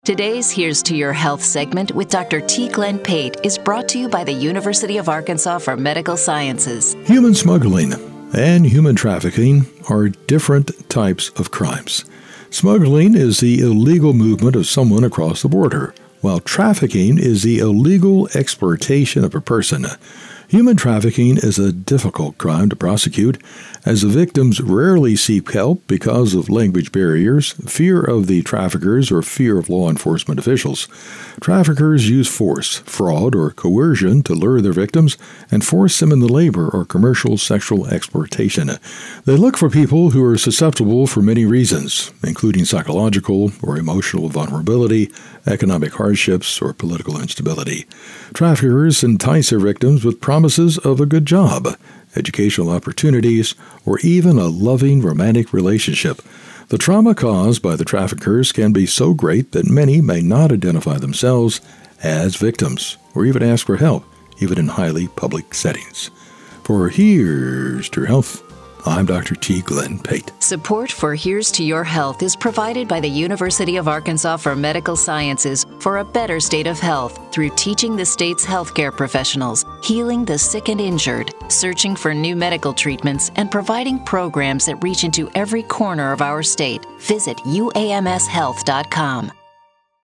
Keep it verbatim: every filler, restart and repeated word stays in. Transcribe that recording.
Today's Here's to Your Health segment with Doctor T. Glenn Pate is brought to you by the University of Arkansas for Medical Sciences. Human smuggling and human trafficking are different types of crimes. Smuggling is the illegal movement of someone across the border, while trafficking is the illegal exploitation of a person. Human trafficking is a difficult crime to prosecute, as the victims rarely seek help because of language barriers, fear of the traffickers, or fear of law enforcement officials. Traffickers use force, fraud, or coercion to lure their victims and force them into labor or commercial sexual exploitation. They look for people who are susceptible for many reasons, including psychological or emotional vulnerability, economic hardships, or political instability. Traffickers entice their victims with promises of a good job, educational opportunities, or even a loving romantic relationship. The trauma caused by the traffickers can be so great that many may not identify themselves as victims or even ask for help, even in highly public settings. For Here's to Your Health, I'm Doctor T. Glenn Pate. Support for Here's to Your Health is provided by the University of Arkansas for Medical Sciences for a better state of health through teaching the state's healthcare professionals, healing the sick and injured, searching for new medical treatments, and providing programs that reach into every corner of our state. Visit U A M S health dot com.